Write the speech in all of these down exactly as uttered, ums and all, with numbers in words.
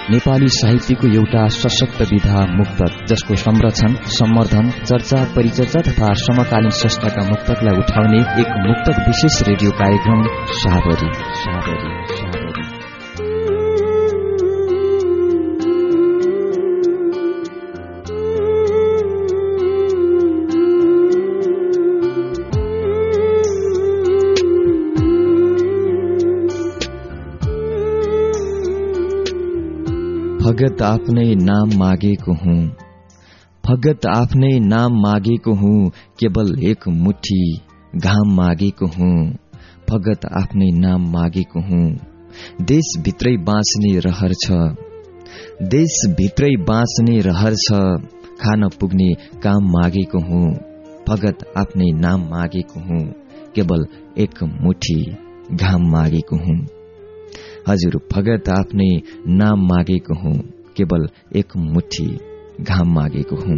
नेपाली साहित्यको एउटा सशक्त विधा मुक्तक, जसको संरक्षण, सम्वर्धन, चर्चा, परिचर्चा तथा समकालीन स्रष्टाका मुक्तकलाई उठाउने एक मुक्तक विशेष रेडियो कार्यक्रम साबरी साबरी साबरी। फगत आफ्नै नाम मागेको हुँ, फगत आफ्नै नाम मागेको हुँ, केवल एक मुठी घाम मागेको हुँ, फगत आफ्नै नाम मागेको हुँ। देशभित्रै बाँच्ने रहर छ, देशभित्रै बाँच्ने रहर छ, खान पुग्ने काम मागेको हुँ, फगत आफ्नै नाम मागेको हुँ, केवल एक मुठी घाम मागेको हुँ। हजुर, फगत आफ्नै नाम मागेको हुँ, केवल एक मुठी घाम मागेको हुँ।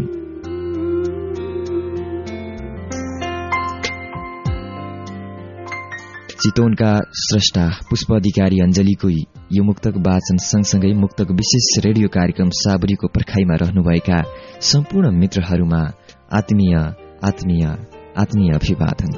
चितवनका स्रष्टा पुष्प अधिकारी अञ्जलीको यो मुक्तक वाचन सँगसँगै मुक्तक विशेष रेडियो कार्यक्रम साबरीको पर्खाइमा रहनुभएका सम्पूर्ण मित्रहरूमा आत्मीय आत्मीय आत्मीय अभिवादन।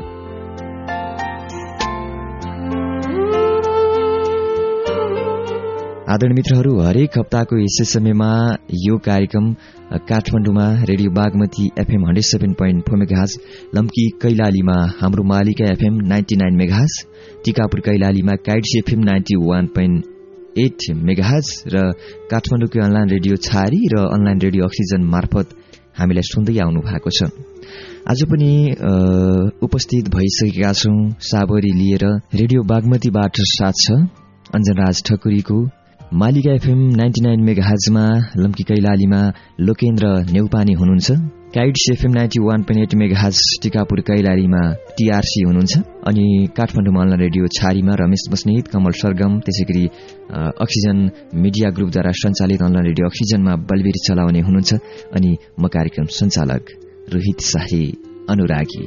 आदरणीय मित्रहरू, हरेक हप्ताको यसै समयमा यो कार्यक्रम काठमाडौँमा radio Bagmati FM hundred seven point four megahertz, Lamki कैलालीमा हाम्रो Malika FM ninety nine megahertz, Tikapur कैलालीमा Kites FM ninety one point eight megahertz र काठमाडौँको अनलाइन रेडियो छारी र अनलाइन रेडियो अक्सिजन मार्फत हामीलाई सुन्दै आउनु भएको छ। आज पनि उपस्थित भइसकेका छौं साबरी लिएर। रेडियो बागमतीबाट साथ छ अञ्जनराज ठकुरीको, मालिका एफएम नाइन्टी नाइन मेगाहर्जमा लम्की कैलालीमा लोकेन्द्र नेउपाने हुनुहुन्छ, Kites FM ninety one point eight megahertz Tikapur कैलालीमा टीआरसी हुनुहुन्छ, अनि काठमाडौँमा अनलाइन रेडियो छारीमा रमेश बस्नेत, कमल सरगम, त्यसैगरी अक्सिजन मिडिया ग्रुपद्वारा सञ्चालित अनलाइन रेडियो अक्सिजनमा बलबीर चलाउने हुनुहुन्छ, अनि म कार्यक्रम सञ्चालक रोहित शाही अनुरागी।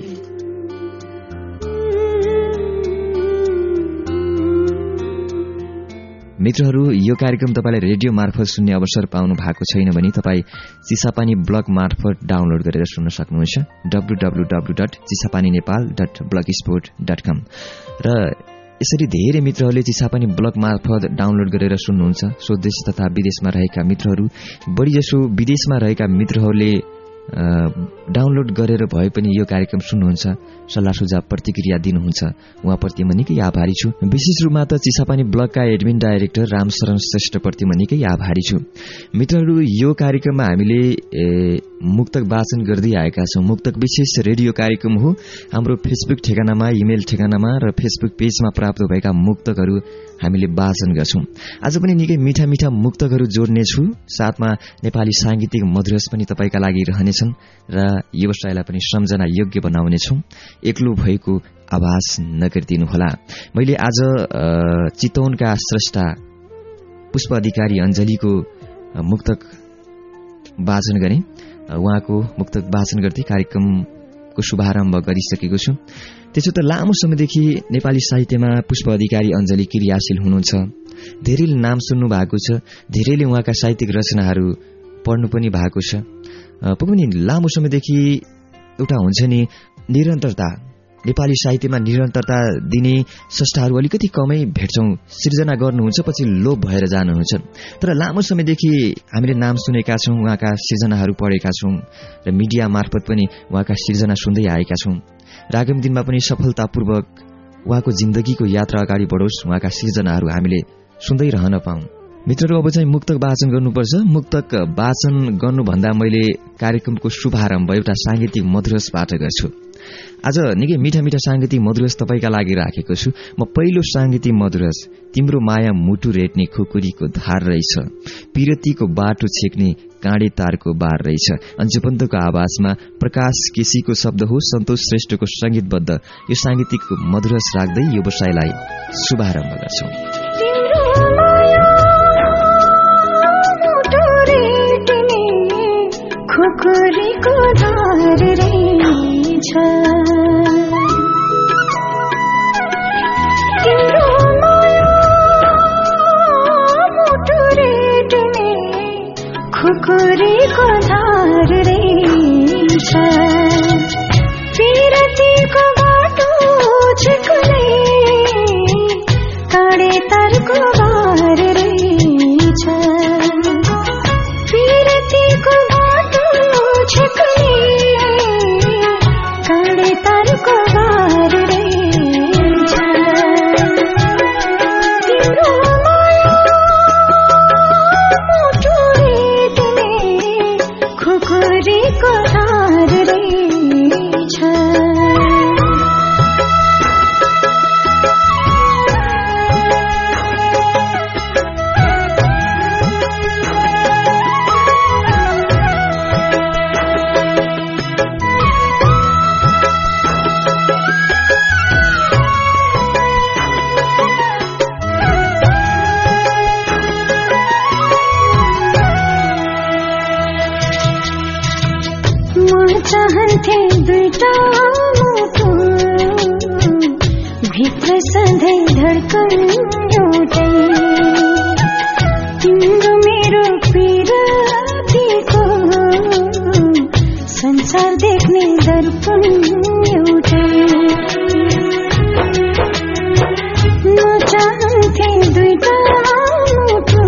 मित्रहरू, यो कार्यक्रम तपाईलाई रेडियो मार्फत सुन्ने अवसर पाउनु भएको छैन भने तपाईँ चिसापानी ब्लग मार्फत डाउनलोड गरेर सुन्न सक्नुहुन्छ, W W W dot Chisapani Nepal dot blog sport dot com. र यसरी धेरै मित्रहरूले चिसापानी ब्लग मार्फत डाउनलोड गरेर सुन्नुहुन्छ। स्वदेश तथा विदेशमा रहेका मित्रहरू, बढीजसो विदेशमा रहेका मित्रहरूले डाउनलोड गरेर भए पनि यो कार्यक्रम सुन्नुहुन्छ, सल्लाह सुझाव प्रतिक्रिया दिनुहुन्छ, उहाँप्रति म निकै आभारी छु। विशेष रूपमा त चिसापानी ब्लगका एडमिन डाइरेक्टर रामशरण श्रेष्ठप्रति म निकै आभारी छु। मित्रहरू, यो कार्यक्रममा हामीले मुक्तक वाचन गर्दै आएका छौं। मुक्तक विशेष रेडियो कार्यक्रम हो। हाम्रो फेसबुक ठेगानामा, इमेल ठेगानामा र फेसबुक पेजमा प्राप्त भएका मुक्तकहरू हामीले वाचन गर्छौं। आज पनि निकै मिठा मिठा मुक्तकहरू जोड्नेछु, साथमा नेपाली सांगीतिक मधुरस पनि तपाईका लागि रहनेछन् र व्यवसायलाई पनि सम्झना योग्य बनाउनेछौं। एक्लो भएको आभास नगरिदिनुहोला। मैले आज चितवनका स्रष्टा पुष्प अधिकारी अञ्जलीको मुक्तक वाचन गरेँ। उहाँको मुक्तक वाचन गर्दै कार्यक्रमको शुभारम्भ गरिसकेको छु। त्यसो त लामो समयदेखि नेपाली साहित्यमा पुष्प अधिकारी अञ्जली क्रियाशील हुनुहुन्छ। धेरैले नाम सुन्नु भएको छ, धेरैले उहाँका साहित्यिक रचनाहरू पढ्नु पनि भएको छ। पनि लामो समयदेखि एउटा हुन्छ नि निरन्तरता, नेपाली साहित्यमा निरन्तरता दिने स्रष्टाहरू अलिकति कमै भेट्छौं। सृजना गर्नुहुन्छ, पछि लोप भएर जानुहुन्छ। तर लामो समयदेखि हामीले नाम सुनेका छौं, उहाँका सृजनाहरू पढेका छौं र मिडिया मार्फत पनि उहाँका सृजना सुन्दै आएका छौं। र आगामी दिनमा पनि सफलतापूर्वक उहाँको जिन्दगीको यात्रा अगाडि बढोस्, उहाँका सृजनाहरू हामीले सुन्दै रहन पाऊँ। मित्रहरू, अब चाहिँ मुक्तक वाचन गर्नुपर्छ। मुक्तक वाचन गर्नुभन्दा मैले कार्यक्रमको शुभारम्भ एउटा सांगीतिक मधुरसबाट गर्छु। आज निकै मिठा मिठा सांगीतिक मधुरस तपाईका लागि राखेको छु। म पहिलो सांगीतिक मधुरस, तिम्रो माया मुटु रेट्ने खुकुरीको धार रहेछ, पिरतीको बाटो छेक्ने काँडे तारको बार रहेछ। अन्जुपन्तको आवाजमा प्रकाश केसीको शब्द हो, सन्तोष श्रेष्ठको संगीतबद्ध यो सांगीतिक मधुरस राख्दै यो व्यवसायलाई शुभारम्भ गर्छौं। खुकुरीको धार रहेछ, तिम्रो माया मुटु रेट्ने खुकुरीको धार रहेछ पिरतीको बाटो छिकुले काँडे तारको बार रहेछ पिरतीको बाटो छिकुले काँडे तारको बार रहेछ तिम्रो माया मुटु रेतले खुकुरीको धार रहेछ चाहन्थे दुईटा मुटु भित्र सधैँ धड्कन एउटै तिम्रो मेरो पिरतीको संसार देख्ने दर्पण एउटै म चाहन्थे दुईटा मुटु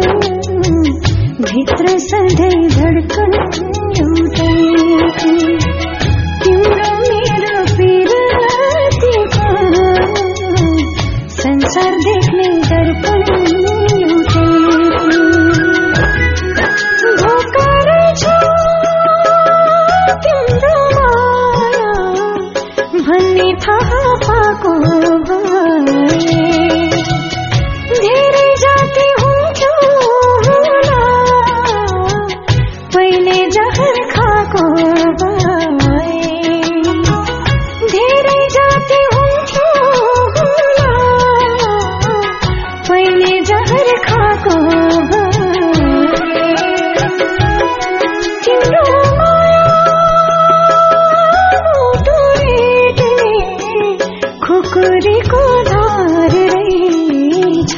भित्र सधैँ धड्कन एउटै तिम्रो मेरो पिरतीको संसार देख्ने दर्पण एउटै धोका रहेछ तिम्रो माया भन्ने थाहा पाएको भए धेरै जाति हुन्थ्यो होला पहिले जहर खाएको खुकुरीको धार रहेछ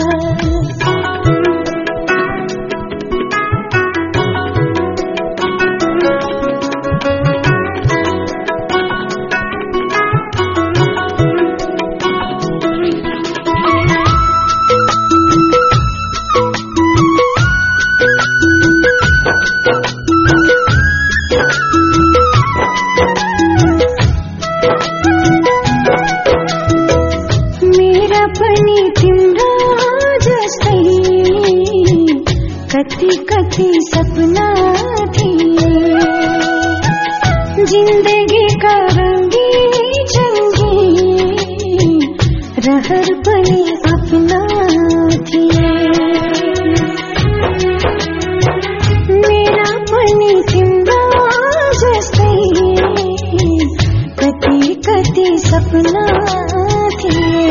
कति कति सपना थिए जिन्दगी का रंगी चंगी रहर पनि अपना थिए मेरा पनि तिम्रो जस्तै कति कति सपना थिए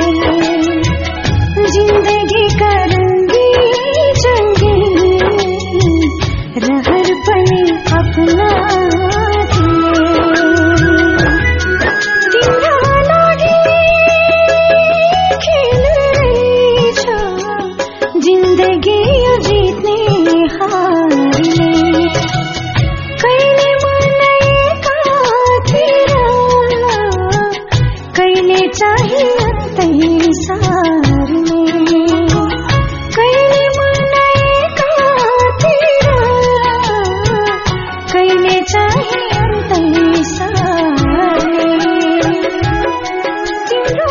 जिन्दगी का रंगी चंगी रहर पनि अपना तिम्रो लागि खेल रहेछ जिन्दगी यो जित्ने हार्ने कहिले मनाएका थिर कहिले चाहिँ अन्तै सार्ने कहिले मनाएका थिर कहिले चाहिँ अन्तै सार्ने तिम्रो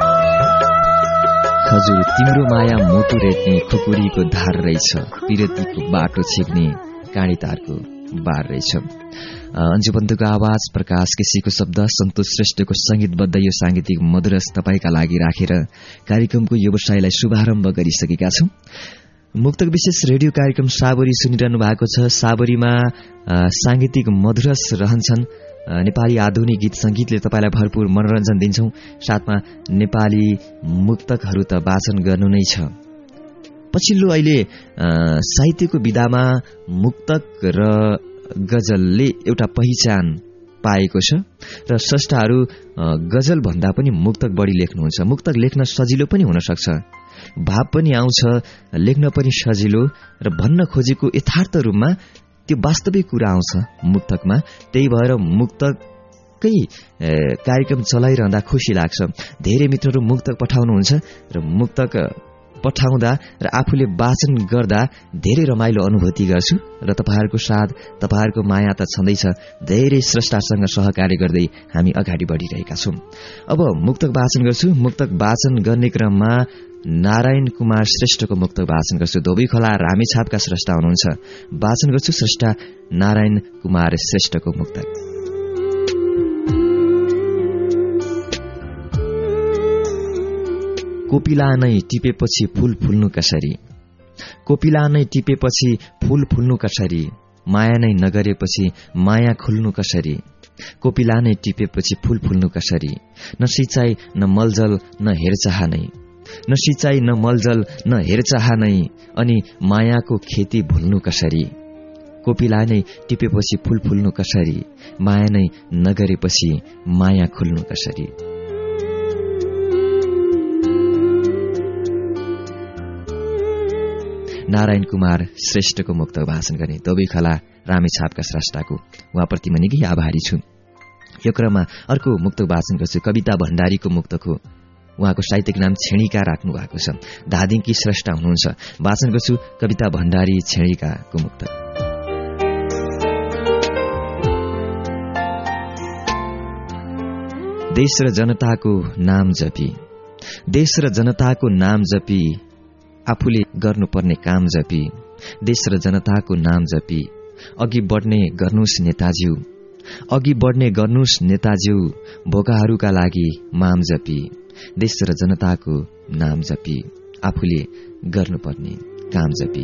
हजुर तिम्रो माया मुटु रेट्ने खुकुरीको धार रहेछ पिरतीको बाटो छेक्ने काँडी तारको बार रहेछ। अन्जु बन्धुको आवाज, प्रकाश केसीको शब्द, सन्तोष श्रेष्ठको संगीतबद्ध यो सांगीतिक मधुरस तपाईका लागि राखेर कार्यक्रमको व्यवसायलाई शुभारम्भ गरिसकेका छौं। मुक्तक विशेष रेडियो कार्यक्रम साबरी सुनिरहनु भएको छ। साबरीमा सांगीतिक मधुरस रहन्छन्। नेपाली आधुनिक गीत संगीतले तपाईलाई भरपूर मनोरञ्जन दिन्छौं। साथमा नेपाली मुक्तकहरू त वाचन गर्नु नै छ। पछिल्लो अहिले साहित्यको विधामा मुक्तक र गजलले एउटा पहिचान पाएको छ र स्रष्टाहरू गजल भन्दा पनि मुक्तक बढी लेख्नुहुन्छ। मुक्तक लेख्न सजिलो पनि हुन सक्छ। भाव पनि आउँछ, लेख्न पनि सजिलो र भन्न खोजेको यथार्थ रूपमा त्यो वास्तविक कुरा आउँछ मुक्तकमा। त्यही भएर मुक्तकै कार्यक्रम चलाइरहँदा खुसी लाग्छ। धेरै मित्रहरू मुक्तक पठाउनुहुन्छ र मुक्तक पठाउँदा र आफूले वाचन गर्दा धेरै रमाइलो अनुभूति गर्छु र तपाईहरुको साथ, तपाईहरुको माया त छँदैछ। धेरै स्रष्टासँग सहकार्य गर्दै हामी अगाडि बढिरहेका छौं। अब मुक्तक वाचन गर्छु। मुक्तक वाचन गर्ने क्रममा नारायण कुमार श्रेष्ठको मुक्तक वाचन गर्छु। धोबीखोला रामेछापका स्रष्टा हुनुहुन्छ। वाचन गर्छु स्रष्टा नारायण कुमार श्रेष्ठको मुक्तक। कोपिला नै टिपेपछि फूल फुल्नु कसरी, कोपिला नै टिपेपछि फूल फुल्नु कसरी, माया नै नगरेपछि माया खुल्नु कसरी, कोपिला नै टिपेपछि फूल फुल्नु कसरी, न सिंचाई न मलजल न हेरचाह नै, न सिंचाई न मलजल न हेरचाह नै, अनि मायाको खेती भुल्नु कसरी, कोपिला नै टिपेपछि फूल फुल्नु कसरी, माया नै नगरेपछि माया खुल्नु कसरी। नारायण कुमार श्रेष्ठको मुक्तक भाषण गर्ने धोबीखोला रामेछापका स्रष्टाको उहाँप्रति म निकै आभारी छु। यो क्रममा अर्को मुक्तक भाषण गर्छु। कविता भण्डारीको मुक्तक हो। उहाँको साहित्यिक नाम छेडिका राख्नु भएको छ। धादिङकी स्रष्टा हुनुहुन्छ। भाषण गर्छु कविता भण्डारी छेडिकाको मुक्तक। देश र जनताको नाम जपी, देश र जनताको नाम जपी, आफूले गर्नुपर्ने काम जपी, देश र जनताको नाम जपी, अघि बढ्ने गर्नुस् नेताज्यू, अघि बढ्ने गर्नुस् नेताज्यू, भोकाहरूका लागि माम जपी, देश र जनताको नाम जपी, आफूले गर्नुपर्ने काम जपी।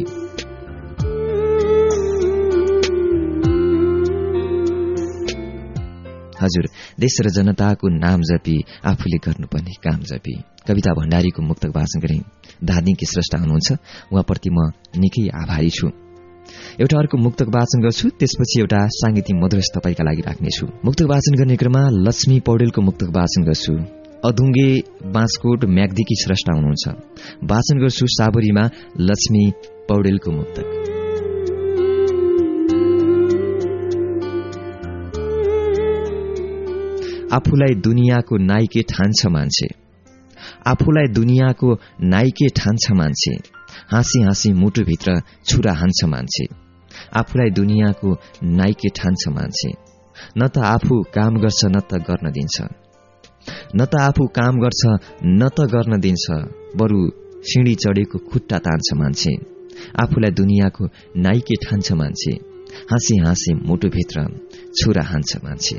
हजुर, देश र जनताको नाम जपी, आफूले गर्नुपर्ने काम जपी। कविता भण्डारीको मुक्तक वाचन गरे। धादिङकी स्रष्टा हुनुहुन्छ। उहाँप्रति म निकै आभारी छु। एउटा अर्को मुक्तक वाचन गर्छु। त्यसपछि एउटा सांगीतिक मधुरस तपाईका लागि राख्नेछु। मुक्तक वाचन गर्ने क्रममा लक्ष्मी पौडेलको मुक्तक वाचन गर्छु। अधुङ्गे बाँसकोट म्याग्दीकी स्रष्टा हुनुहुन्छ। वाचन गर्छु साबरीमा लक्ष्मी पौडेलको मुक्तक। आफूलाई दुनियाँको नाइके ठान्छ मान्छे, आफूलाई दुनियाँको नाइके ठान्छ मान्छे, हाँसी हाँसी मुटुभित्र छुरा हान्छ मान्छे, आफूलाई दुनियाँको नाइके ठान्छ मान्छे, न त आफू काम गर्छ न त गर्न दिन्छ, न त आफू काम गर्छ न त गर्न दिन्छ, बरु सिँढी चढेको खुट्टा तान्छ मान्छे, आफूलाई दुनियाँको नाइके ठान्छ मान्छे, हाँसी हाँसी मुटुभित्र छुरा हान्छ मान्छे।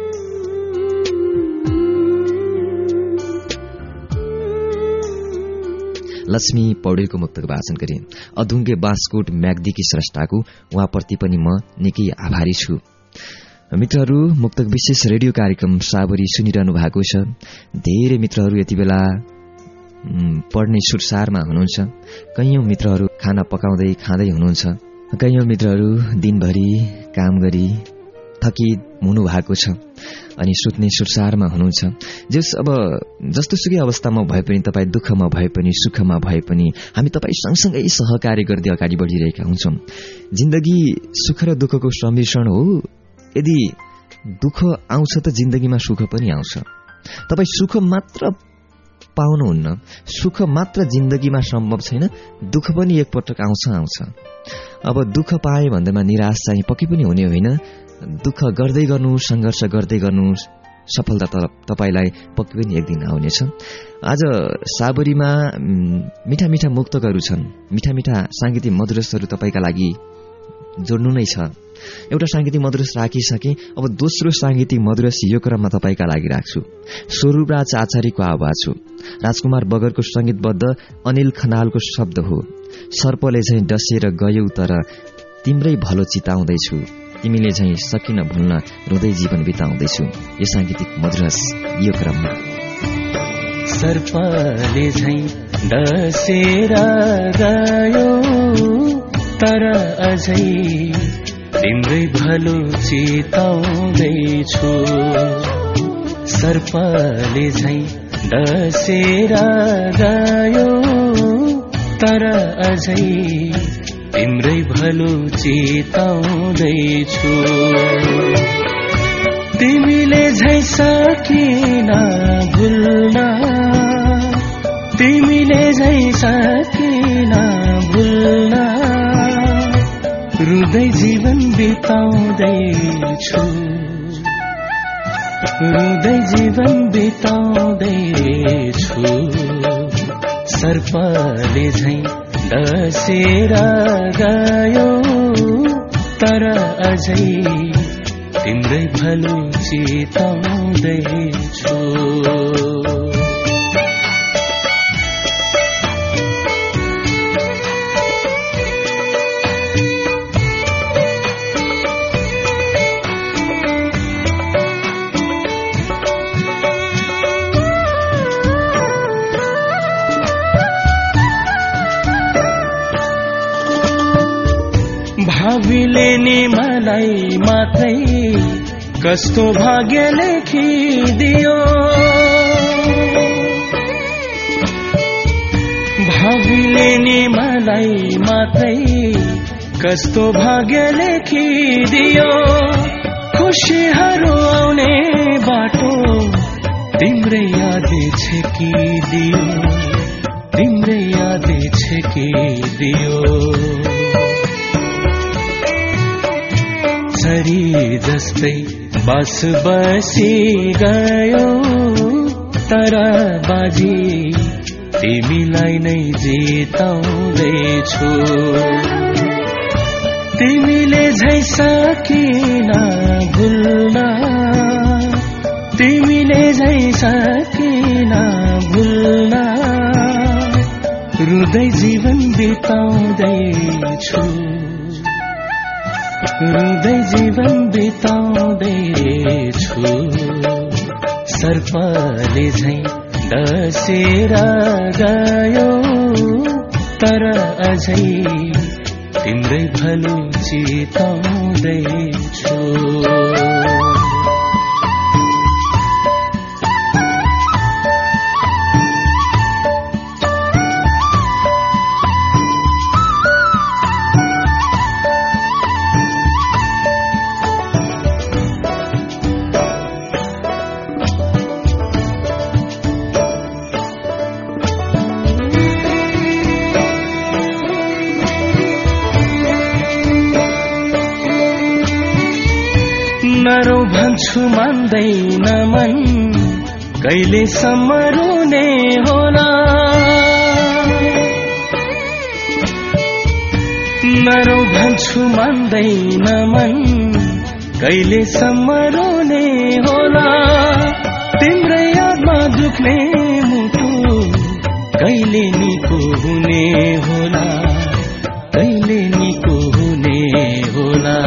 लक्ष्मी पौडेलको मुक्तक वाचन गरे। अधुङ्गे बाँसकोट म्याग्दीकी स्रष्टाको उहाँप्रति पनि म निकै आभारी छु। मित्रहरू, मुक्तक विशेष रेडियो कार्यक्रम साबरी सुनिरहनु भएको छ। धेरै मित्रहरू यति बेला पढ्ने सुरसारमा हुनुहुन्छ। कैयौं मित्रहरू खाना पकाउँदै खाँदै हुनुहुन्छ। कैयौं मित्रहरू दिनभरि काम गरी थकित हुनु भएको छ अनि सुत्ने सुरसारमा हुनुहुन्छ। जस अब जस्तोसुकै अवस्थामा भए पनि, तपाईँ दुःखमा भए पनि सुखमा भए पनि हामी तपाईँ सँगसँगै सहकार्य गर्दै अगाडि बढिरहेका हुन्छौँ। जिन्दगी सुख र दुःखको सम्मिश्रण हो। यदि दुःख आउँछ त जिन्दगीमा सुख पनि आउँछ। तपाईँ सुख मात्र पाउनुहुन्न, सुख मात्र जिन्दगीमा सम्भव छैन, दुःख पनि एकपटक आउँछ आउँछ। अब दुःख पाए भन्दैमा निराश चाहिँ पक्कै पनि हुने होइन। दुःख गर्दै गर्नु, संघर्ष गर्दै गर्नु, सफलता तपाईलाई पक्कै पनि एक दिन आउनेछ। आज साबरीमा मिठा मिठा मुक्तकहरू छन्, मिठा मिठा सांगीतिक मधुरसहरू तपाईका लागि जोड्नु नै छ। एउटा सांगीतिक मधुरस राखिसके, अब दोस्रो सांगीतिक मधुरस यो क्रममा तपाईका लागि राख्छु। स्वरूपराज आचार्यको आवाज हो, राजकुमार बगरको संगीतबद्ध अनिल खनालको शब्द हो। सर्पले झैं डसेर गयौ तर तिम्रै भलो चिताउँदैछु, तिमीले झैं सकिन भुल्न रुँदै जीवन बिताउँदैछु। यो सांगीतिक मधुरस यो क्रममा। सर्पले झैं डसेर गयो तर अझै तिम्रै भलो चिताउँदैछु, सर्पले झैं डसेर गयो तर अझै तिम्रै भलो चिताउँदैछु। तिमीले झै सकिन भुल्न, तिमीले झै सकिन भुल्न, रुँदै जीवन बिताउँदैछु, रुँदै जीवन बिताउँदैछु। सर्पले झै डसेर गयो तर अझै तिम्रै भलो चिताउँदैछु। भावीले नि मलाई मात्रै कस्तो भाग्य लेखिदियो, भावीले नि मलाई मात्रै कस्तो भाग्य लेखिदियो। खुशीहरू आउने बाटो तिम्रै याद छेकिदियो, तिम्रै याद छेकिदियो। छरी जस्तै बास बसी गयो तर बाजी तिमीलाई नै जिताउँदैछु। तिमीले झै सकिन भुल्न, तिमीले झै सकिन भुल्न, रुँदै जीवन बिताउँदैछु, रुँदै जीवन बिताउँदैछु। सर्पले झै डसेर गयो तर अझै तिम्रै भलो चिताउँदैछु। नरो भन्छु मान्दैन मन, कहिलेसम्म रुने होला। नरो भन्छु मान्दैन मन, कहिलेसम्म रुने होला। तिम्रै यादमा दुख्ने मुटु कहिले निको हुने होला, कहिले निको हुने होला।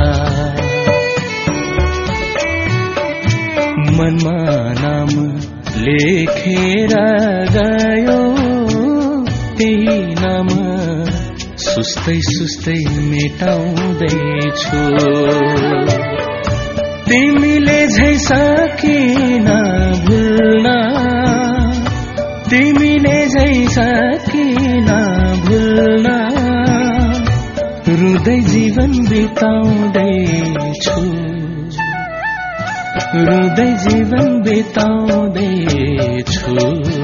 मनमा नाम लेखेर गयो त्यही नाम सुस्तै सुस्तै मेटाउँदैछु। तिमीले झै सकिन भुल्न, तिमीले झै सकिन भुल्न, रुँदै जीवन बिताउँदैछु, रुँदै जीवन बिताउँदैछु।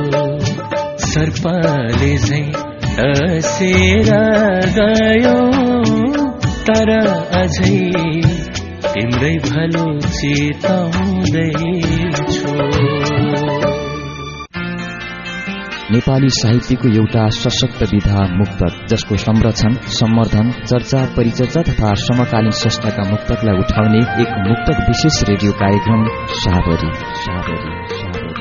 सर्पले झै डसेर गयो तर अझै तिम्रै भलो चिताउँदैछु। नेपाली साहित्यको एउटा सशक्त विधा मुक्तक, जसको संरक्षण, सम्वर्धन, चर्चा, परिचर्चा तथा समकालीन संस्थाका मुक्तकलाई उठाउने एक मुक्तक विशेष रेडियो कार्यक्रम साबरी साबरी साबरी।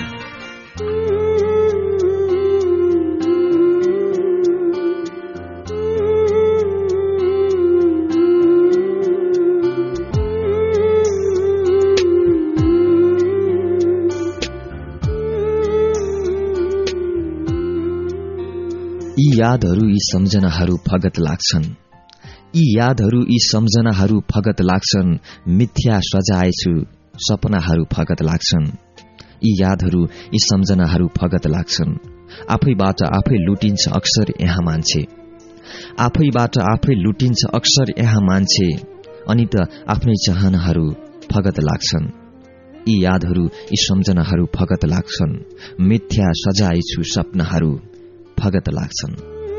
यी यादहरू यी सम्झनाहरू फगत लाग्छन्, यी यादहरू यी सम्झनाहरू फगत लाग्छन्। मिथ्या सजाएछु सपनाहरू फगत लाग्छन्, यी यादहरू यी सम्झनाहरू फगत लाग्छन्। आफैबाट आफै लुटिन्छ अक्सर यहाँ मान्छे, आफैबाट आफै लुटिन्छ अक्सर यहाँ मान्छे, अनि त आफ्नै चाहनाहरू फगत लाग्छन्। यी यादहरू यी सम्झनाहरू फगत लाग्छन्, मिथ्या सजाय छु सपनाहरू फगत लाग्छन्।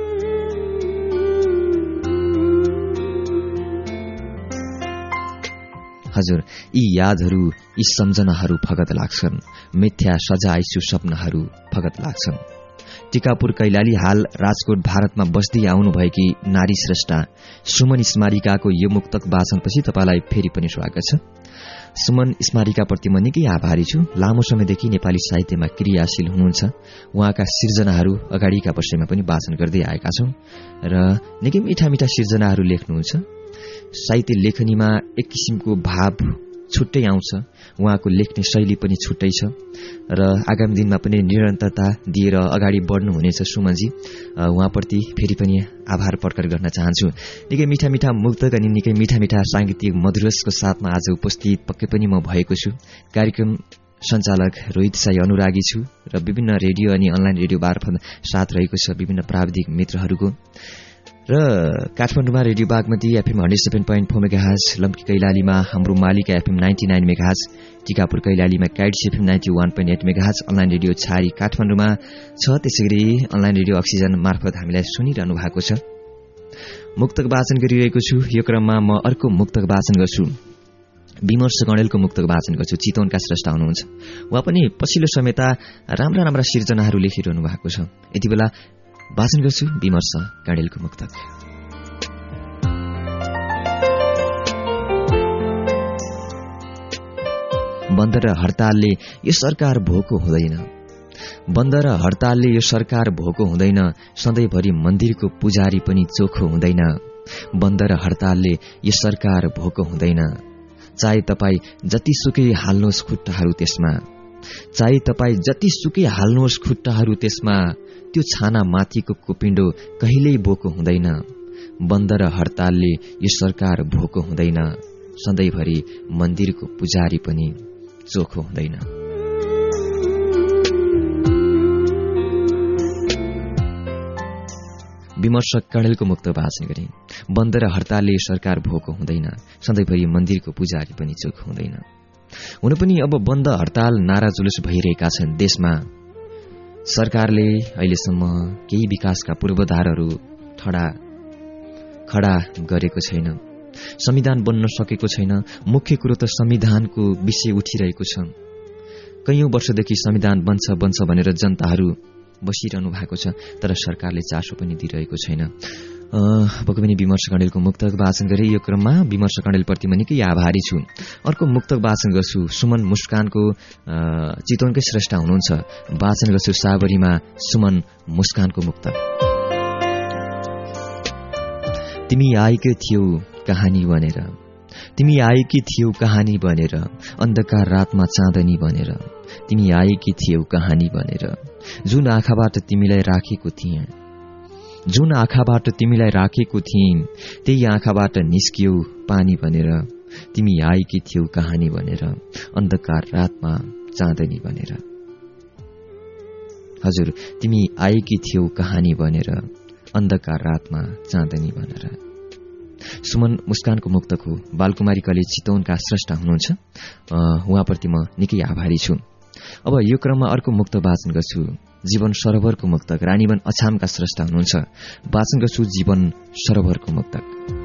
हजुर, यी यादहरू यी सम्झनाहरू फगत लाग्छन्, मिथ्या सजाय छु सपनाहरू फगत लाग्छन्। टिकापुर कैलाली हाल राजकोट भारतमा बस्दै आउनुभएकी नारी श्रेष्ठा सुमन स्मारिकाको यो मुक्तक वाचनपछि तपाईलाई फेरि पनि स्वागत छ। सुमन स्मारिकाप्रति म निकै आभारी छु। लामो समयदेखि नेपाली साहित्यमा क्रियाशील हुनुहुन्छ। उहाँका सिर्जनाहरू अगाडिका वर्षमा पनि वाचन गर्दै आएका छौं र निकै मिठा मिठा सिर्जनाहरू लेख्नुहुन्छ। साहित्य लेखनीमा एक किसिमको भाव छुट्टै आउँछ, उहाँको लेख्ने शैली पनि छुट्टै छ र आगामी दिनमा पनि निरन्तरता दिएर अगाडि बढ्नुहुनेछ सुमनजी। उहाँप्रति फेरि पनि आभार प्रकट गर्न चाहन्छु। निकै मिठा मिठा मुक्तक अनि निकै मिठा मिठा सांगीतिक मधुरसको साथमा आज उपस्थित पक्कै पनि म भएको छु। कार्यक्रम सञ्चालक रोहित साई अनुरागी छु र विभिन्न रेडियो अनि अनलाइन रेडियो मार्फत साथ रहेको छ विभिन्न प्राविधिक मित्रहरूको। र काठमाडौँमा radio Bagmati FM hundred seven point four megahertz, Lamki कैलालीमा हाम्रो Malika FM ninety nine megahertz, Tikapur कैलालीमा Kites FM ninety one point eight megahertz, online radio Chhari काठमाडौँमा छ। त्यसै गरी अनलाइन रेडियो अक्सिजन मार्फत हामीलाई सुनिरहनु भएको छ। मुक्तक वाचन गरिरहेको छु। यो क्रममा म अर्को मुक्तक वाचन गर्छु। विमर्श गणेलको मुक्तक वाचन गर्छु। चितवनका श्रेष्ठ हुनुहुन्छ। उहाँ पनि पछिल्लो समयता राम्रा राम्रा सिर्जनाहरू लेखिरहनु भएको छ। यति बेला वाचन गर्छु विमर्श गणेलको मुक्तक। बन्द र हडतालले यो सरकार भोको हुँदैन, बन्द र हडतालले यो सरकार भोको हुँदैन, सधैँभरि मन्दिरको पुजारी पनि चोखो हुँदैन। बन्द र हडतालले यो सरकार भोको हुँदैन, चाहे तपाईँ जतिसुकै हाल्नुहोस् खुट्टाहरू त्यसमा, चाहे तपाईँ जतिसुकै हाल्नुहोस् खुट्टाहरू त्यसमा, त्यो छाना माथिको कुपिण्डो कहिल्यै बोको हुँदैन। बन्द र हडतालले यो सरकार भोको हुँदैन, सधैँभरि मन्दिरको पुजारी पनि चोखो हुँदैन। विमर्शक कर्णेलको मुक्त वाचन गरे। बन्द र हडतालले यो सरकार भोको हुँदैन, सधैँभरि मन्दिरको पुजारी पनि चोखो हुँदैन। हुन पनि अब बन्द हडताल नारा जुलुस भइरहेका छन् देशमा। सरकारले अहिलेसम्म केही विकासका पूर्वाधारहरू ठडा खडा गरेको छैन। संविधान बन्न सकेको छैन। मुख्य कुरो त संविधानको विषय उठिरहेको छ। कैयौं वर्षदेखि संविधान बन्छ बन्छ भनेर जनताहरू बसिरहनु भएको छ, तर सरकारले चासो पनि दिइरहेको छैन। पक्कै पनि विमर्श कण्डेलको मुक्तक वाचन गरे। यो क्रममा विमर्श कण्डेलप्रति म निकै आभारी छु। अर्को मुक्तक वाचन गर्छु। सुमन मुस्कानको चितवनकै श्रेष्ठ हुनुहुन्छ। वाचन गर्छु साबरीमा सुमन मुस्कानको मुक्तक। तिमी आएकै थियौ कहानी बनेर, तिमी आएकी थियौ कहानी बनेर, अन्धकार रातमा चाँदनी बनेर। तिमी आएकी थियौ कहानी बनेर, जुन आँखाबाट तिमीलाई राखेको थिएँ, जुन आँखाबाट तिमीलाई राखेको थिएँ, त्यही आँखाबाट निस्कियौ पानी बनेर। तिमी आएकी थियौ कहानी बनेर, अन्धकार रातमा चाँदनी बनेर। हजुर, तिमी आएकी थियौ कहानी बनेर, अन्धकार रातमा चाँदनी बनेर। सुमन मुस्कानको मुक्तक हो। बालकुमारी कलेज चितवनका श्रेष्ठ हुनुहुन्छ। उहाँप्रति म निकै आभारी छु। अब यो क्रममा अर्को मुक्त वाचन गर्छु। जीवन सरोवरको मुक्तक रानीवन अछामका श्रेष्ठ हुनुहुन्छ। वाचन गर्छु जीवन सरोवरको मुक्तक।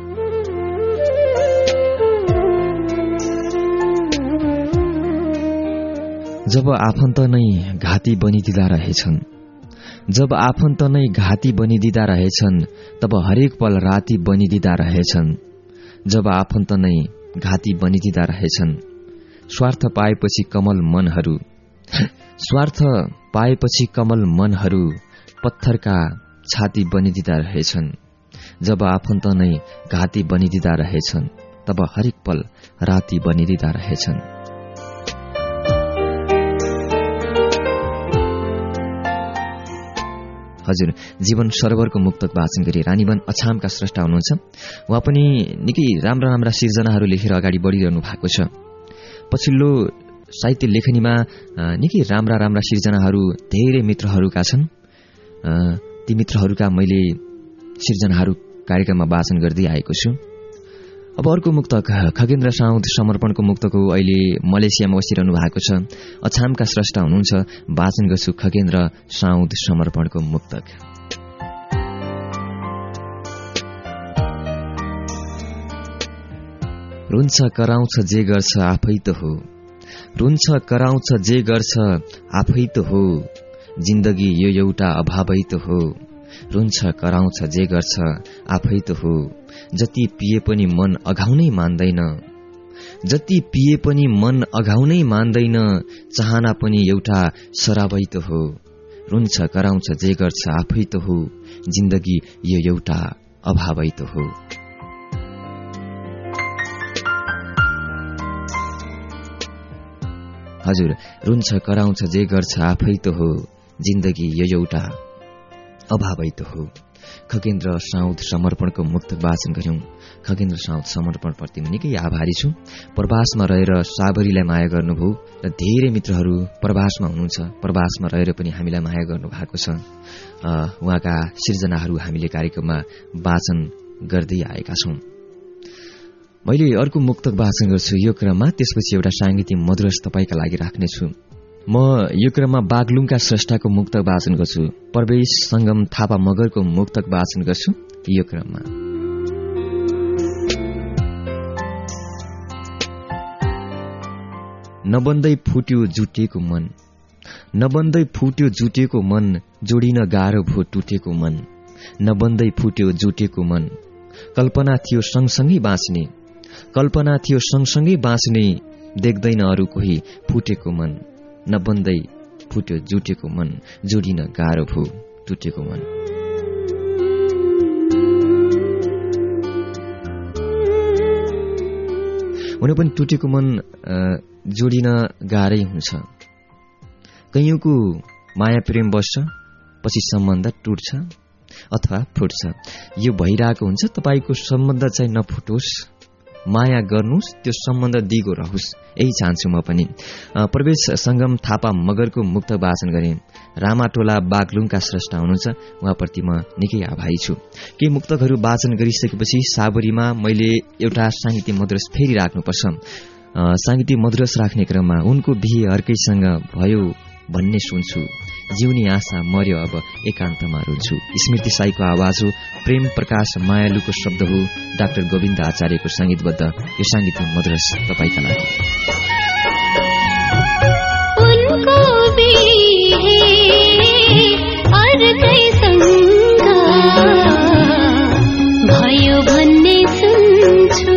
जब आफन्त नै घाती बनिदिँदा रहेछन्, जब आफन्त नै घाती बनिदिँदा रहेछन्, तब हरेक पल राति बनिदिँदा रहेछन्। जब आफन्त नै घाती बनिदिँदा रहेछन्, स्वार्थ पाएपछि कमल मनहरू, स्वार्थ पाएपछि कमल मनहरू पत्थरका छाती बनिदिँदा रहेछन्। जब आफन्त नै घाती बनिदिँदा रहेछन्, तब हरेक पल राति बनिदिँदा रहेछन्। हजुर, जीवन सरोवरको मुक्तक वाचन गरी रानीवन अछामका श्रेष्ठ हुनुहुन्छ। उहाँ पनि निकै राम्रा राम्रा सिर्जनाहरू लेखेर अगाडि बढिरहनु भएको छ। पछिल्लो साहित्य लेखनीमा निकै राम्रा राम्रा सिर्जनाहरू धेरै मित्रहरूका छन्। ती मित्रहरूका मैले सिर्जनाहरू कार्यक्रममा वाचन गर्दै आएको छु। अब अर्को मुक्तक खगेन्द्र साउद समर्पणको मुक्तको अहिले मलेसियामा बसिरहनु भएको छ, अछामका स्रष्टा हुनुहुन्छ। वाचन गर्छु खगेन्द्र साउद समर्पणको मुक्तक। रुन्छ कराउँछ जे गर्छ आफै त हो, रुन्छ कराउँछ जे गर्छ आफै त हो, जिन्दगी यो एउटा अभावै त हो। रुन्छ कराउँछ जे गर्छ आफै त हो, जति पिए पनि मन अघाउनै मान्दैन, जति पिए पनि मन अघाउनै मान्दैन, चाहना पनि एउटा शराबै त हो। रुन्छ कराउँछ जे गर्छ आफै त हो, जिन्दगी यो एउटा अभावै त हो। हजुर, रुन्छ कराउँछ जे गर्छ आफै त हो, जिन्दगी यो एउटा अभावै त हो। खगेन्द्र साउद समर्पणको मुक्त वाचन गर्यौं। खगेन्द्र साउद समर्पणप्रति निकै आभारी छु। प्रवासमा रहेर साबरीलाई माया गर्नुभयो र धेरै मित्रहरू प्रवासमा हुनुहुन्छ, प्रवासमा रहेर पनि हामीलाई माया गर्नु भएको छ। उहाँका सिर्जनाहरू हामीले कार्यक्रममा वाचन गर्दै आएका छौं। मैले अर्को मुक्तक वाचन गर्छु यो क्रममा, त्यसपछि एउटा सांगीतिक मधुरस तपाईका लागि राख्नेछु। म यो क्रममा बागलुङका स्रष्टाको मुक्तक वाचन गर्छु। प्रवेश संगम थापा मगरको मुक्तक वाचन गर्छु यो क्रममा। नबन्दै फुट्यो जुटेको मन, नबन्दै फुट्यो जुटेको मन, जोडिन गाह्रो भो टुटेको मन। नबन्दै फुट्यो जुटेको मन, कल्पना थियो सँगसँगै बाँच्ने, कल्पना थियो सँगसँगै बाँच्ने, देख्दैन अरू कोही फुटेको मन। नबन्दै फुट्यो जुटेको मन, जोडिन गाह्रो भो टुटेको मन। हुन पनि टुटेको मन जोडिन गाह्रै हुन्छ। कैयौंको माया प्रेम बस्छ, पछि सम्बन्ध टुट्छ अथवा फुट्छ। यो भइरहेको हुन्छ। तपाईको सम्बन्ध चाहिँ नफुटोस्, माया गर्नुस्, त्यो सम्बन्ध दिगो रहोस्, यही चाहन्छु म पनि। प्रवेश संगम थापा मगरको मुक्त वाचन गरे। रामाटोला बागलुङका स्रष्टा हुनुहुन्छ, उहाँप्रति म निकै आभारी छु। केही मुक्तकहरू वाचन गरिसकेपछि साबरीमा मैले एउटा सांगीतिक मधुरस फेरि राख्नुपर्छ। सांगीतिक मधुरस राख्ने क्रममा उनको बिहे अर्कैसँग भयो भन्ने सुन्छु, जिउने आशा मर्यो अब एकान्तमा रुन्छु। स्मृति साईको आवाज हो, प्रेम प्रकाश मायालुको शब्द हो, डाक्टर गोविन्द आचार्यको संगीतबद्ध यो सांगीतिक मधुरस तपाईका लागि। उनको बिहे अर्कैसँग भयो भन्ने सुन्छु,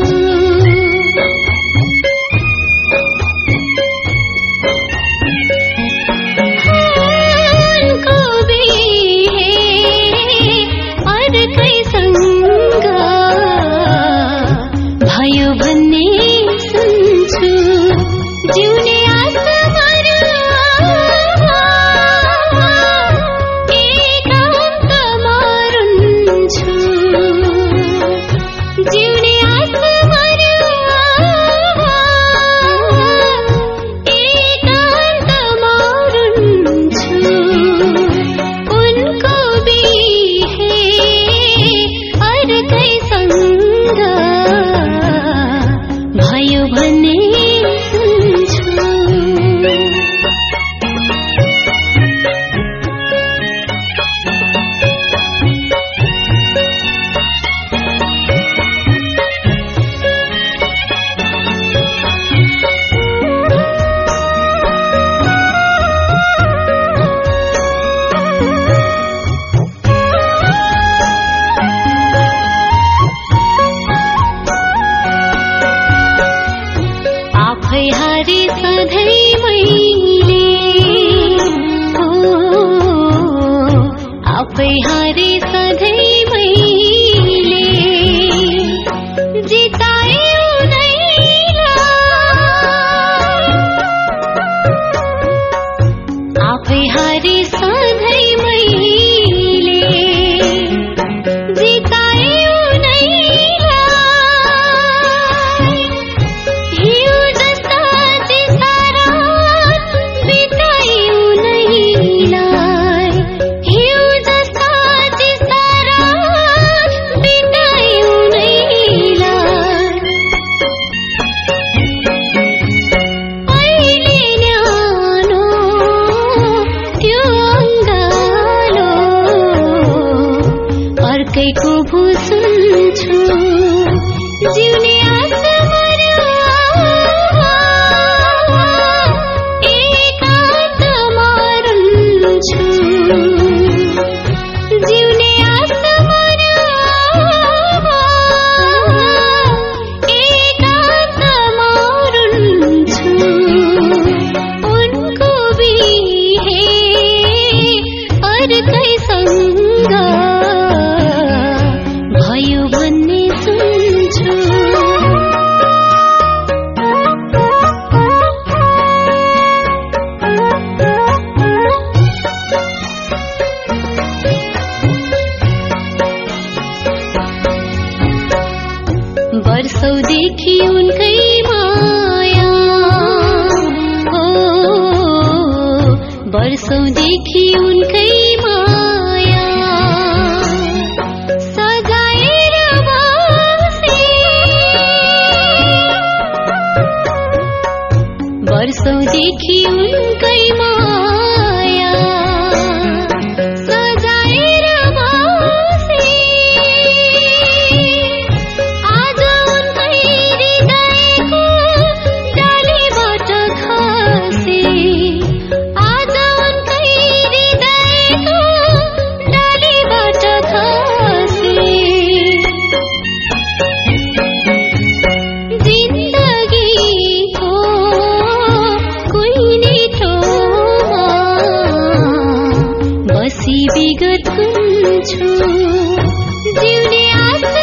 जिउने आशा मर्यो एकान्तमा रुन्छु। छु जिउने आशा एकान्तमा रुन्छु जिउने आशा एकान्तमा रुन्छु उनको बिहे अर्कैसँग भयो भन्ने सुन्छु वर्षौदेखि उनकै माया हो वर्षौदेखि उनकै माया सजाएर बसे वर्षौदेखि उनकै माया सजाएर बसे आज उनकै हृदयको डालीबाट खसे आज उनकै हृदयको डालीबाट खसे जिन्दगीको कुनै ठाउँमा बसी विगत हुन्छु जिउने आशा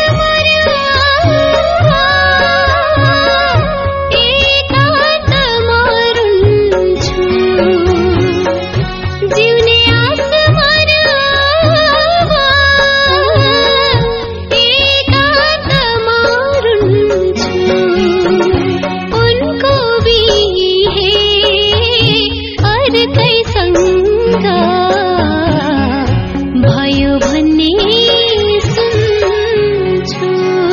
एकान्तमा रुन्छु जिउने आशा एकान्तमा रुन्छु उनको बिहे अर्कैसँग भयो भन्ने सुन्छु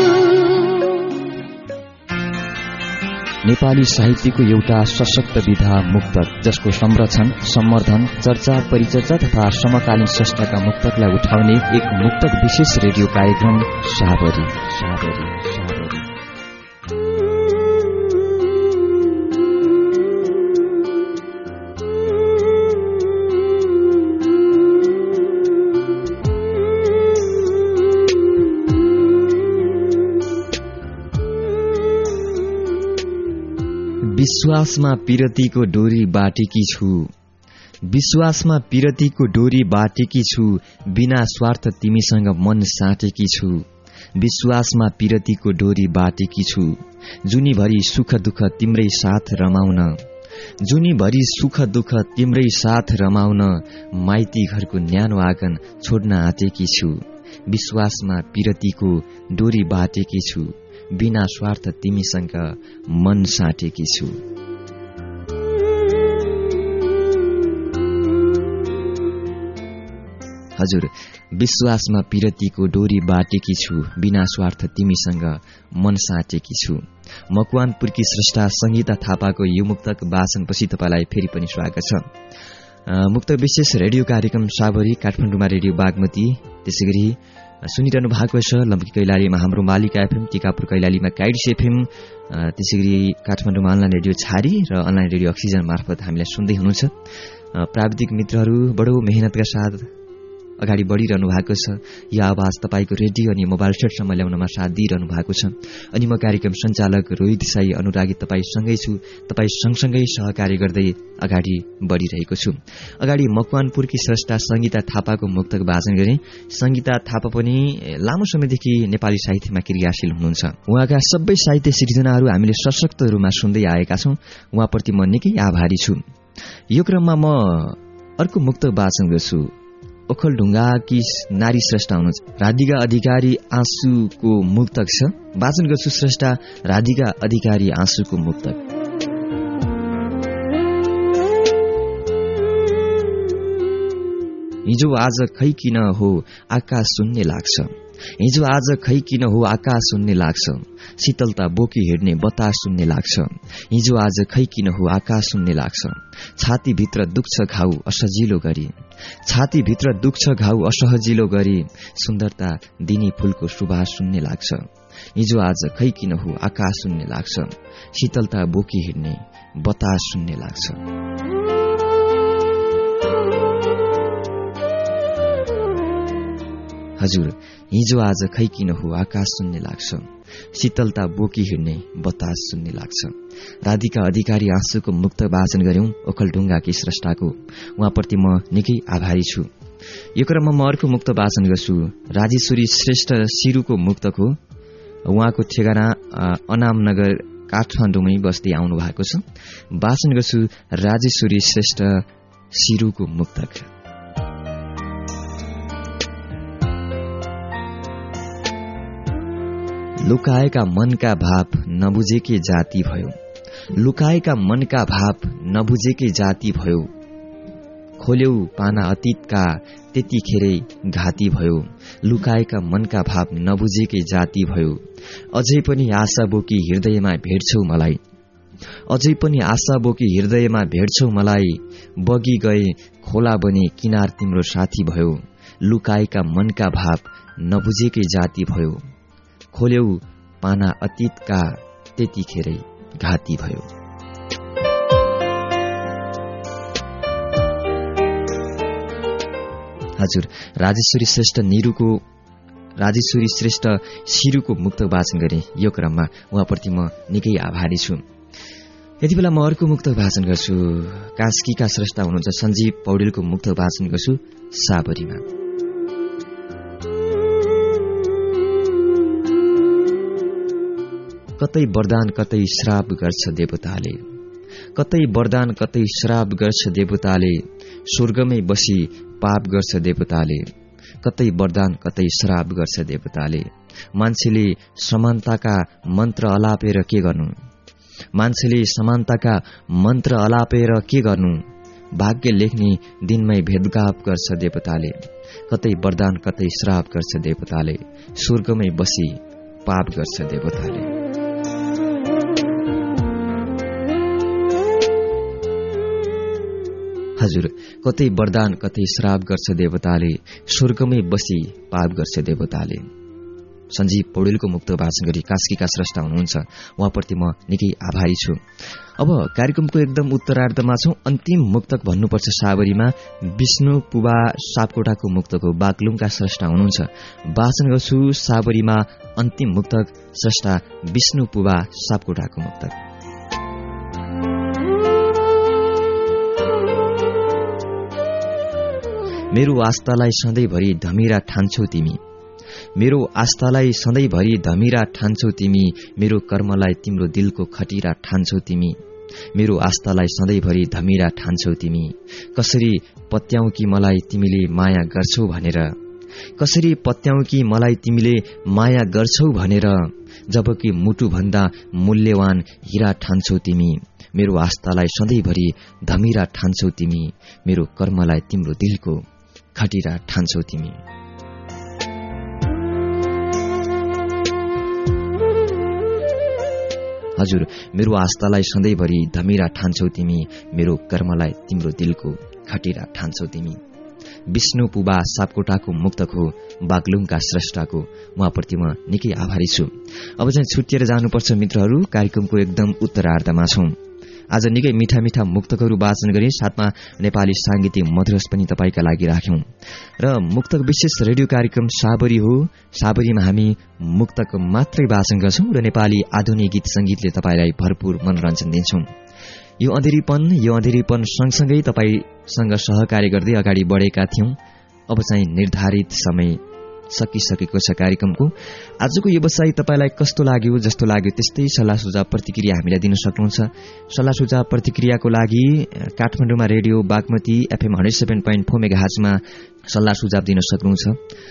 नेपाली साहित्यको एउटा सशक्त विधा मुक्तक जसको संरक्षण सम्वर्धन चर्चा परिचर्चा तथा समकालीन स्रष्टाका मुक्तकलाई उठाउने एक मुक्तक विशेष रेडियो कार्यक्रम साबरी साबरी साबरी विश्वासमा पिरतीको डोरी बाटेकी छु विश्वासमा पिरतीको डोरी बाटेकी छु बिना स्वार्थ तिमीसँग मन साटेकी छु विश्वासमा पिरतीको डोरी बाटेकी छु जुनीभरि सुख दुःख तिम्रै साथ रमाउन जुनीभरि सुख दुःख तिम्रै साथ रमाउन माइती घरको न्यानो आँगन छोड्न आँटेकी छु विश्वासमा पिरतीको डोरी बाटेकी छु बिना स्वार्थ तिमीसँग मन साटेकी छु। हजुर, विश्वासमा पिरतीको डोरी बाटेकी छु बिना स्वार्थ तिमीसँग मन साटेकी छु। मकवानपुरकी स्रष्टा संगीता थापाको यो मुक्तक वाचनपछि तपाईलाई फेरि पनि स्वागत छ। मुक्तक विशेष रेडियो कार्यक्रम साबरी काठमाडौँमा रेडियो बागमती, त्यसैगरी सुनिरहनु भएको छ लम्की कैलालीमा हाम्रो मालिका एफएम, टिकापुर कैलालीमा काइड्स एफएम, त्यसैगरी काठमाडौँमा अनलाइन रेडियो छारी र अनलाइन रेडियो अक्सिजन मार्फत हामीलाई सुन्दै हुनुहुन्छ। प्राविधिक मित्रहरू बडो मेहनतका साथ अगाडि बढिरहनु भएको छ। यो आवाज तपाईको रेडियो अनि मोबाइल सेटसम्म ल्याउनमा साथ दिइरहनु भएको छ। अनि म कार्यक्रम सञ्चालक रोहित साई अनुरागी तपाईसँगै छु, तपाई सँगसँगै सहकार्य गर्दै अगाडि बढिरहेको छु। अगाडि मकवानपुरकी स्रष्टा संगीता थापाको मुक्तक वाचन गरे। संगीता थापा पनि लामो समयदेखि नेपाली साहित्यमा क्रियाशील हुनुहुन्छ। उहाँका सबै साहित्य सिर्जनाहरू हामीले सशक्त रूपमा सुन्दै आएका छौं। उहाँप्रति म निकै आभारी छु। यो क्रममा म अर्को मुक्तक वाचन गर्छु। ओखलढुङ्गाकी नारी श्रेष्ठ हुनुहुन्छ राधिका अधिकारी आँसुको मुक्तक छ। वाचन गर्छु श्रेष्ठा राधिका अधिकारी आँसुको मुक्तक। हिजो आज खै किन हो आकाश शून्य लाग्छ, हिजो आज खै किन हो आकाश सुन्ने लाग्छ, शीतलता बोकी हिँड्ने बतास सुन्ने लाग्छ। हिजो आज खै किन हो आकाश सुन्ने लाग्छ, छातीभित्र दुख्छ घाउ असजिलो गरी, छातीभित्र दुख्छ घाउ असहजिलो गरी, सुन्दरता दिनी फूलको सुवास सुन्ने लाग्छ। हिजो आज खै किन हो आकाश सुन्ने लाग्छ, शीतलता बोकी हिँड्ने बतास सुन्ने लाग्छ। हजुर, हिजो आज खै किन हो आकाश सुन्ने लाग्छ, शीतलता बोकी हिँड्ने बतास सुन्ने लाग्छ। राधिका अधिकारी आँसुको मुक्त वाचन गर्यौं ओखलढुङ्गाकी स्रष्टाको। उहाँप्रति म निकै आभारी छु। यो क्रममा म अर्को मुक्त वाचन गर्छु राजेश्वरी श्रेष्ठ सिरुको मुक्तको। उहाँको ठेगाना अनामनगर काठमाडौँमै बस्दै आउनु भएको छ। वाचन गर्छु राजेश्वरी श्रेष्ठ सिरुको मुक्तक। लुकाएका मनका भाव नबुझेकै जाति भयो, लुकाएका मनका भाव नबुझेकै जाति भयो, खोल्यौ पाना अतीतका त्यतिखेरै घाती भयो। लुकाएका मनका भाव नबुझेकै जाति भयो, अझै पनि आशा बोकी हृदयमा भेट्छौ मलाई, अझै पनि आशा बोकी हृदयमा भेट्छौ मलाई, बगी गए खोला बने किनार तिम्रो साथी भयो। लुकाएका मनका भाव नबुझेकै जाति भयो, खोल्यौ पाना अतीतका त्यतिखेरै घाती भयो। हजुर, राजेश्वरी श्रेष्ठ निरुको राजेश्वरी श्रेष्ठ सिरुको मुक्त वाचन गरे। यो क्रममा उहाँप्रति म निकै आभारी छु। यति बेला म अर्को मुक्त वाचन गर्छु। कास्कीका श्रेष्ठ हुनुहुन्छ सञ्जीव पौडेलको मुक्त वाचन गर्छु साबरीमा। कतै वरदान कतै श्राप गर्छ देवताले, कतै वरदान कतै श्राप गर्छ देवताले, स्वर्गमै बसी पाप गर्छ देवताले, कतै वरदान कतै श्राप गर्छ देवताले। मान्छेले समानताका मन्त्र अलापेर के गर्नु, मान्छेले समानताका मन्त्र अलापेर के गर्नु, भाग्य लेख्ने दिनमै भेदभाव गर्छ देवताले, कतै वरदान कतै श्राप गर्छ देवताले, स्वर्गमै बसी पाप गर्छ देवताले। हजुर, कतै वरदान कतै श्राप गर्छ देवताले, स्वर्गमै बसी पाप गर्छ देवताले। सञ्जीव पौडेलको मुक्त वाचन गरी कास्कीका श्रेष्ठ हुनुहुन्छ। उहाँप्रति म निकै आभारी छु। अब कार्यक्रमको एकदम उत्तरार्धमा छौं। अन्तिम मुक्तक भन्नुपर्छ साबरीमा। विष्णु पुबा सापकोटाको मुक्तको बागलुङका श्रेष्ठ हुनुहुन्छ। वाचन गर्छु साबरीमा अन्तिम मुक्तक श्रेष्ठ विष्णु पुबा सापकोटाको मुक्तक। मेरो आस्थालाई सधैँभरि धमिरा ठान्छौ तिमी, मेरो आस्थालाई सधैँभरि धमिरा ठान्छौ तिमी, मेरो कर्मलाई तिम्रो दिलको खटिरा ठान्छौ तिमी, मेरो आस्थालाई सधैँभरि धमिरा ठान्छौ तिमी। कसरी पत्याउ कि मलाई तिमीले माया गर्छौ भनेर, कसरी पत्याउ कि मलाई तिमीले माया गर्छौ भनेर, जबकि मुटुभन्दा मूल्यवान हीरा ठान्छौ तिमी। मेरो आस्थालाई सधैँभरि धमिरा ठान्छौ तिमी, मेरो कर्मलाई तिम्रो दिलको खटिरा ठान्छौ तिमी। हजुर, मेरो आस्थालाई सधैँभरि धमिरा ठान्छौ तिमी, मेरो कर्मलाई तिम्रो दिलको खटिरा ठान्छौ तिमी। विष्णु पुबा सापकोटाको मुक्तक हो बागलुङका श्रेष्ठको। उहाँप्रति म निकै आभारी छु। अब चाहिँ छुट्टिएर जानुपर्छ मित्रहरू। कार्यक्रमको एकदम उत्तरार्धमा छौं। आज निकै मिठा मिठा मुक्तकहरू वाचन गरी साथमा नेपाली सांगीतिक मधुरस पनि तपाईका लागि राख्यौं र मुक्तक विशेष रेडियो कार्यक्रम साबरी हो। साबरीमा हामी मुक्तक मात्रै वाचन गर्छौं र नेपाली आधुनिक गीत संगीतले तपाईलाई भरपूर मनोरञ्जन दिन्छौं। यो अँधेरीपन यो अँधेरीपन सँगसँगै तपाईसँग सहकार्य गर्दै अगाडि बढेका थियौं। अब चाहिँ निर्धारित समय सकिसकेको छ कार्यक्रमको। आजको व्यवसाय तपाईलाई कस्तो लाग्यो, जस्तो लाग्यो त्यस्तै सल्लाह सुझाव प्रतिक्रिया हामीलाई दिन सक्नुहुन्छ। सल्लाह सुझाव प्रतिक्रियाको लागि काठमाडौँमा radio Bagmati FM hundred seven point four मेगाहर्जमा सल्लाह सुझाव दिन सक्नुहुन्छ।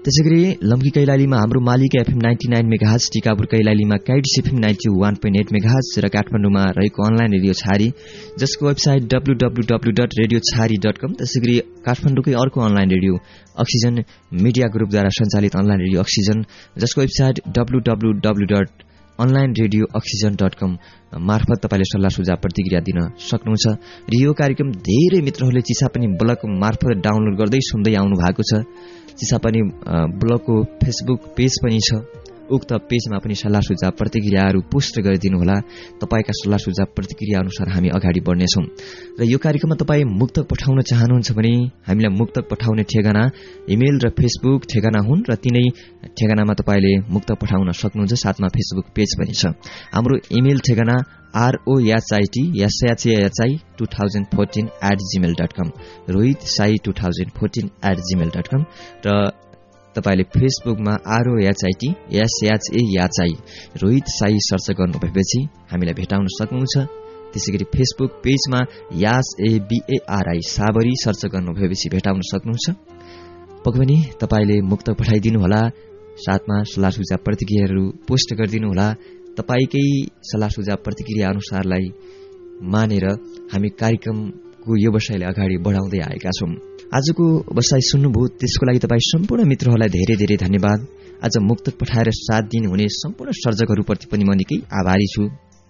त्यसैगरी लम्की कैलालीमा हाम्रो Malika FM ninety nine megahertz, Tikapur कैलालीमा Kites FM ninety one point eight megahertz र काठमाडौँमा रहेको अनलाइन रेडियो छारी, जसको website W W W dot radio Chhari dot com. त्यसैगरी काठमाडौँकै अर्को अनलाइन रेडियो अक्सिजन मिडिया ग्रुपद्वारा सञ्चालित अनलाइन रेडियो अक्सिजन, जसको website W W W dot online radio oxygen dot com मार्फत तपाईँले सल्लाह सुझाव प्रतिक्रिया दिन सक्नुहुन्छ। र यो कार्यक्रम धेरै मित्रहरूले चिसापानी ब्लग मार्फत डाउनलोड गर्दै सुन्दै आउनु भएको छ। चिसापानी ब्लगको फेसबुक पेज पनि छ, उक्त पेजमा पनि सल्लाह सुझाव प्रतिक्रियाहरू पोस्ट गरिदिनुहोला। तपाईँका सल्लाह सुझाव प्रतिक्रिया अनुसार हामी अगाडि बढ्नेछौँ। र यो कार्यक्रममा तपाईँ मुक्तक पठाउन चाहनुहुन्छ भने हामीलाई मुक्तक पठाउने ठेगाना इमेल र फेसबुक ठेगाना हुन् र तिनै ठेगानामा तपाईँले मुक्तक पठाउन सक्नुहुन्छ। साथमा फेसबुक पेज पनि छ। हाम्रो इमेल ठेगाना R O H I T S H A H I two thousand fourteen at Gmail dot com, Rohit Shahi two thousand fourteen at Gmail dot com. र तपाईँले फेसबुकमा R O H I T S H A H I Rohit Shahi search गर्नुभएपछि हामीलाई भेटाउन सक्नुहुन्छ। त्यसैगरी फेसबुक पेजमा यास एबिएआरआई साबरी सर्च गर्नुभएपछि भेटाउन सक्नुहुन्छ। पक्कै पनि तपाईँले मुक्तक पठाइदिनुहोला, साथमा सल्लाह सुझाव प्रतिक्रियाहरू पोस्ट गरिदिनुहोला। तपाईँकै सल्लाह सुझाव प्रतिक्रिया अनुसारलाई मानेर हामी कार्यक्रमको यो व्यवसायलाई अगाडि बढाउँदै आएका छौँ। आजको व्यवसाय सुन्नुभयो त्यसको लागि तपाईँ सम्पूर्ण मित्रहरूलाई धेरै धेरै धन्यवाद। आज मुक्तक पठाएर साथ दिनुहुने सम्पूर्ण सर्जकहरूप्रति पनि म निकै आभारी छु।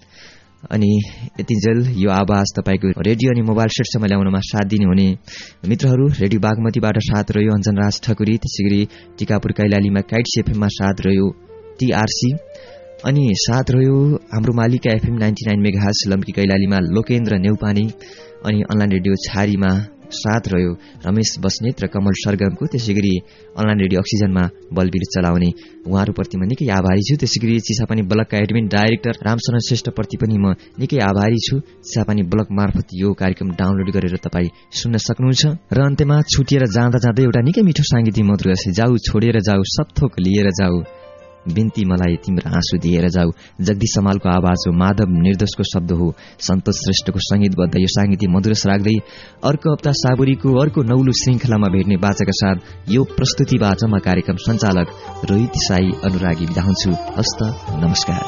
अनि यतिन्जेल यो आवाज तपाईँको रेडियो अनि मोबाइल सेटसम्म ल्याउनमा साथ दिनुहुने मित्रहरू रेडियो बागमतीबाट साथ रह्यो अञ्जन राज ठकुरी, त्यसैगरी टिकापुर कैलालीमा काइट्स एफएममा साथ रह्यो टीआरसी, अनि साथ रह्यो हाम्रो Malika FM ninety nine megahertz Lamki कैलालीमा लोकेन्द्र नेउपानी, अनि अनलाइन रेडियो छारीमा साथ रह्यो रमेश बस्नेत र कमल सरगमको। त्यसैगरी अनलाइन रेडियो अक्सिजनमा बलबिर चलाउने उहाँहरूप्रति म निकै आभारी छु। त्यसैगरी चिसापानी ब्लकका एडमिन डाइरेक्टर रामशरण श्रेष्ठप्रति पनि म निकै आभारी छु। चिसापानी ब्लक मार्फत यो कार्यक्रम डाउनलोड गरेर तपाईँ सुन्न सक्नुहुन्छ। र अन्त्यमा छुटिएर जाँदा जाँदै एउटा निकै मिठो साङ्गीतिक मधुर छ, जाऊ छोडेर जाऊ सब थोक लिएर जाऊ, बिन्ती मलाई तिम्रो आँसु दिएर जाऊ। जगदीश समालको आवाज हो, माधव निर्दोषको शब्द हो, सन्तोष श्रेष्ठको संगीतबद्ध यो साङ्गीतिक मधुरस राख्दै अर्को हप्ता साबरीको अर्को नौलो श्रृङ्खलामा भेट्ने बाचाका साथ यो प्रस्तुतिबाट म कार्यक्रम सञ्चालक रोहित साई अनुरागी बिदा हुन्छु। हस्त नमस्कार।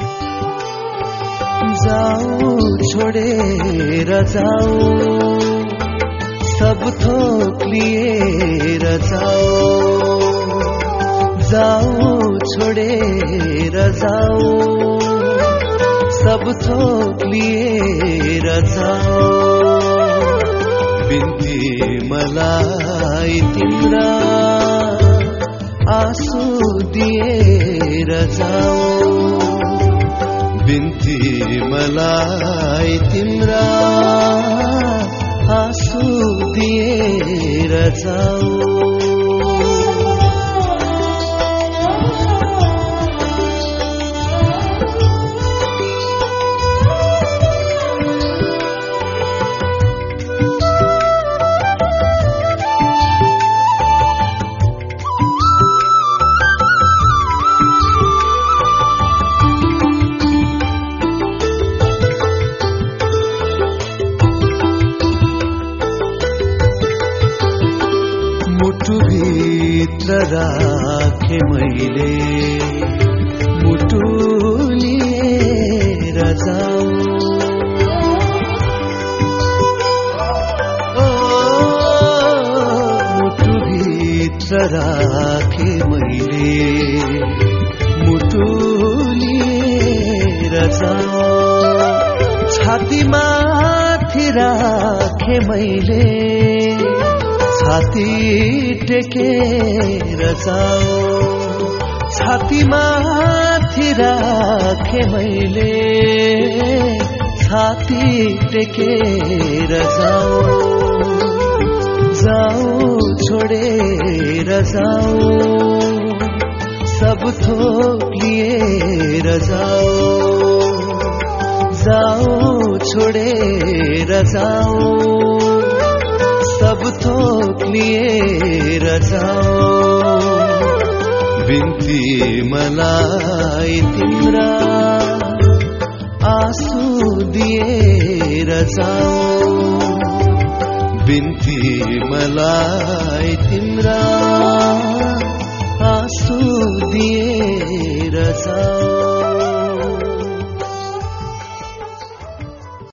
जाऊ छोडेर जाऊ सब थोक लिएर जाऊ, जाऊ छोडेर जाऊ सब थोक लिएर जाऊ, बिन्ती मलाई तिम्रा आँसु दिएर जाऊ, बिन्ती मलाई तिम्रा आँसु दिएर जाऊ। राखे मैले मुटु लिएर जाऊ, ओ मुटु भित्र राखे मैले मुटु लिएर जाऊ, छाती माथि राखे मैले छाती टेकेर जाऊ, छाती माथि राखे मैले छाती टेकेर जाऊ, जाऊ छोडेर जाऊ सब थोक लिएर जाऊ, जाऊ छोडेर जाऊ सब थोक लिएर जाऊ, बिन्ती मलाई तिम्रा आँसु दिएर जाऊ, बिन्ती मलाई तिम्रा आँसु दिएर जाऊ।